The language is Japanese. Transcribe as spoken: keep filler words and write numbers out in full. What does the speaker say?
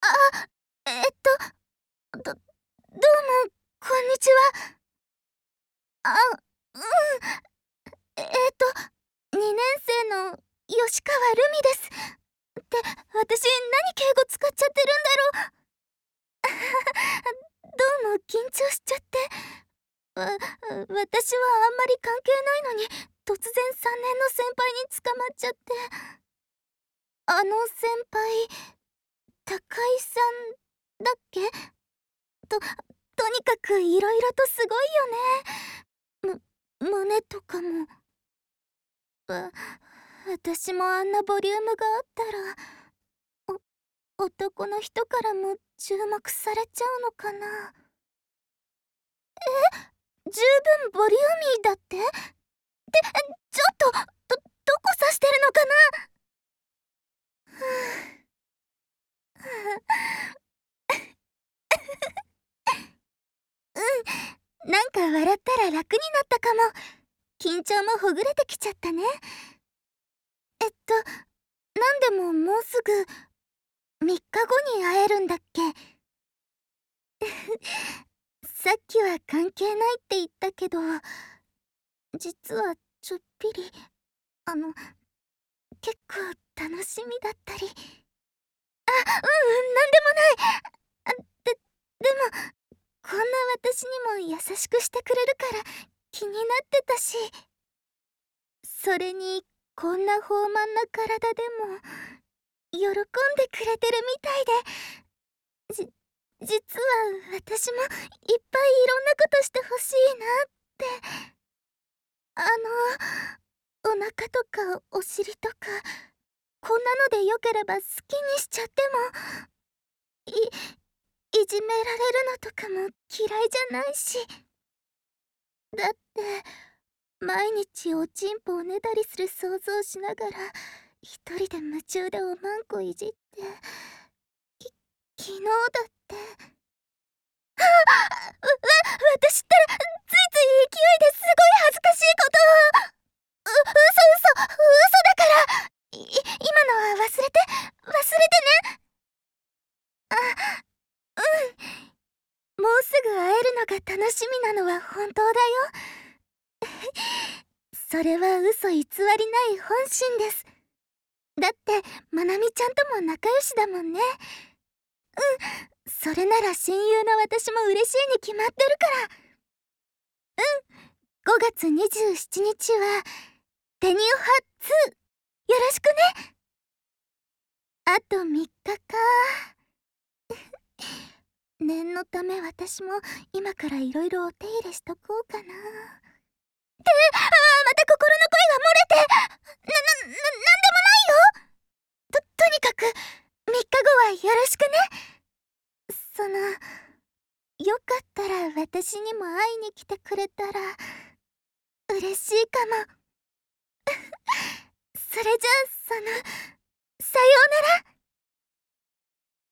あ、えっと、どどうも、こんにちは。あ、うん。えっと、にねんせいの吉川ルミです。って、私何敬語使っちゃってるんだろう。どうも緊張しちゃって。わ、私はあんまり関係ないのに、突然さんねんの先輩に捕まっちゃって。あの先輩、高井さんだっけ？と、とにかくいろいろとすごいよね。む、胸とかも。わ、私もあんなボリュームがあったら、お、男の人からも注目されちゃうのかな。え？十分ボリューミーだって？で、ちょっと、ど、どこ指してるのかな？うん、なんか笑ったら楽になったかも。緊張もほぐれてきちゃったね。えっと、なんでももうすぐみっかごに会えるんだっけ？さっきは関係ないって言ったけど、実はちょっぴり、あの、結構楽しみだったり。あ、うんうん、なんでもない。あ、で、でも、こんな私にも優しくしてくれるから気になってたし。それに、こんな豊満な体でも、喜んでくれてるみたいで。じ、実は私もいっぱいいろんなことしてほしいなって。あの、お腹とかお尻とか、こんなのでよければ好きにしちゃっても、い、いじめられるのとかも嫌いじゃないし。だって、毎日おちんぽをねだりする想像しながら、一人で夢中でおまんこいじって、き、昨日だって。はあ、わ、わ、私ったら、ついつい勢いですごい恥ずかしいことを。う、嘘嘘、嘘だから。い、今のは忘れて、忘れてね。あ、うん。もうすぐ会えるのが楽しみなのは本当だよ。それは嘘偽りない本心です。だって、まなみちゃんとも仲良しだもんね。うん、それなら親友の私も嬉しいに決まってるから。うん、ごがつにじゅうしちにちは、テニオハツー、よろしくね。あとみっかか。念のため私も今からいろいろお手入れしとこうかな。って、ああ、また心の声が漏れて。な、な、な、なんでもないよ。と、とにかく、みっかごはよろしくね。その、よかったら私にも会いに来てくれたら、嬉しいかも。それじゃあ、その、さようなら。